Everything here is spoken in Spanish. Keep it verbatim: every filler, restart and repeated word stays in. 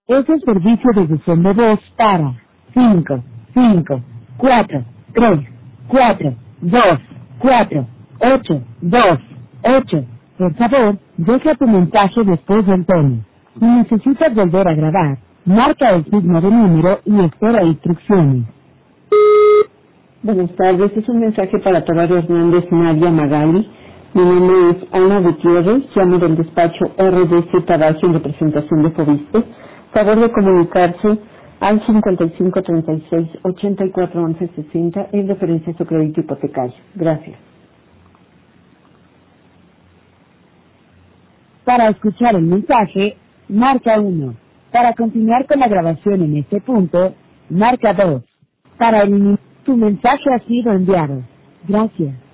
Es el servicio de buzón de voz para cinco, cinco, cuatro, tres, cuatro, dos, cuatro, ocho, dos, ocho. Por favor, deja tu mensaje después del tono. Si necesitas volver a grabar, marca el signo de número y espera instrucciones. Buenas tardes, es un mensaje para Tobar Hernández, Nadia Magali. Mi nombre es Ana Gutiérrez, llamo del despacho R D C Tabajo en representación de Fobiste. Favor de comunicarse al cincuenta y cinco treinta y seis ochenta y cuatro once sesenta en referencia a su crédito hipotecario. Gracias. Para escuchar el mensaje, marca uno. Para continuar con la grabación en este punto, marca dos. Para eliminar, tu mensaje ha sido enviado. Gracias.